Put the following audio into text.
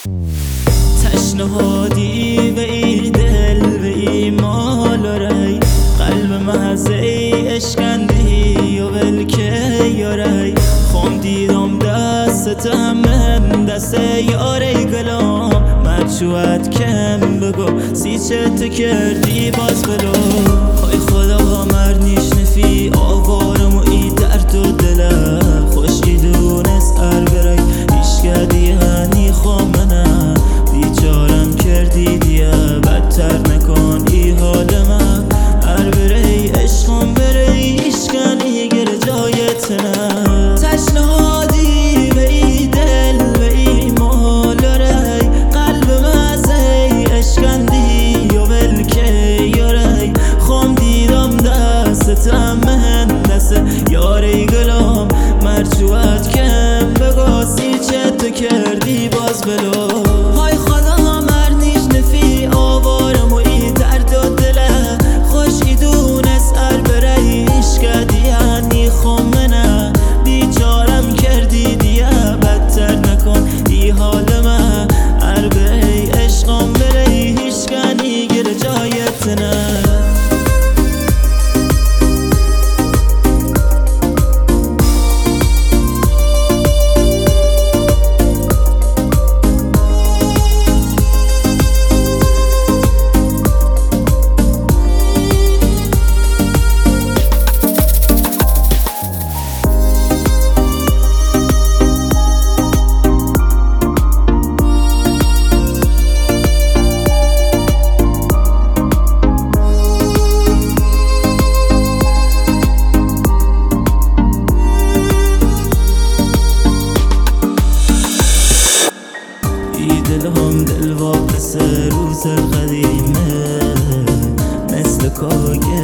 تشنهادی به ای دل به ای مال و ری قلب محضه اشکندی و ولکه یاری خم دیدم دست من دست یاری گلام مرچوت کم بگو سی چه تو کردی باز بلو های خدا مرد نیش نفی آوارم و ای درد و دله خوشی دونست برای ایشگدی هنی خوامنه بیچارم کردی دیه بدتر نکن ای حال من بره عشقم بره ایشکنی گر جایت نه تشنهادی به ای دل به ای مال ری قلب مزه اشکندی و ولکه یاری خم دیدم دست من دست یاری گلام مرچوت کم بگاسی چه تو کردی باز بلو های خدا مرنیش نفی آوارم و ای درد و دله خوشی دونست بره ایشکدی هنی خمنه بیچارم کردی دیه بدتر نکن ای حال من بره عشقم بره ایشکنی گر جایت نه دلهم دل واپس روز قدیمه مثل کاغذ